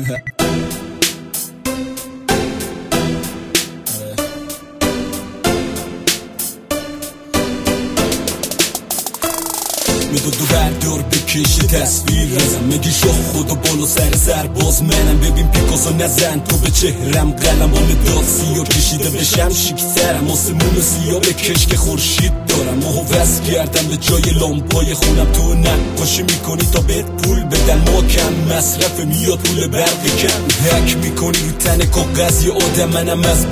میگو دو بردار بکشی تصویر رزم، میگی شاه خدا بالا سر باز منم. ببین پیکاسو نزن تو به چهرم، قلمان داد سیاه کشیده بشم شیکترم. آسمون سیاه بکش که خورشید دارم، ماهو وز کردم به جای لامپای خونم. تو نقاشی میکنی تا بهت پول بدن، ما کم مصرف میاد پول برق کم. هک میکنی رو تن کاغذ یه آدم، منم از